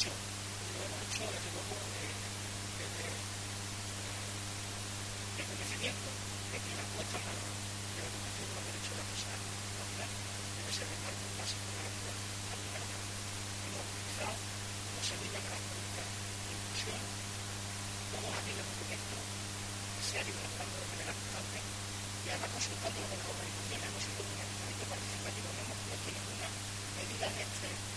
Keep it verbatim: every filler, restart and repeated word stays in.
hecho, lo hemos hecho desde luego desde el conocimiento de que la puesta en valor de la educación de los derechos de las personas nacionales debe ser el marco básico de la vida aplicada. Hemos utilizado como semilla de las políticas de inclusión todos aquellos documentos que se han ido elaborando de manera constante y además consultando con las organizaciones. Hemos sido un organizamiento participativo, no hemos puesto ninguna medida en este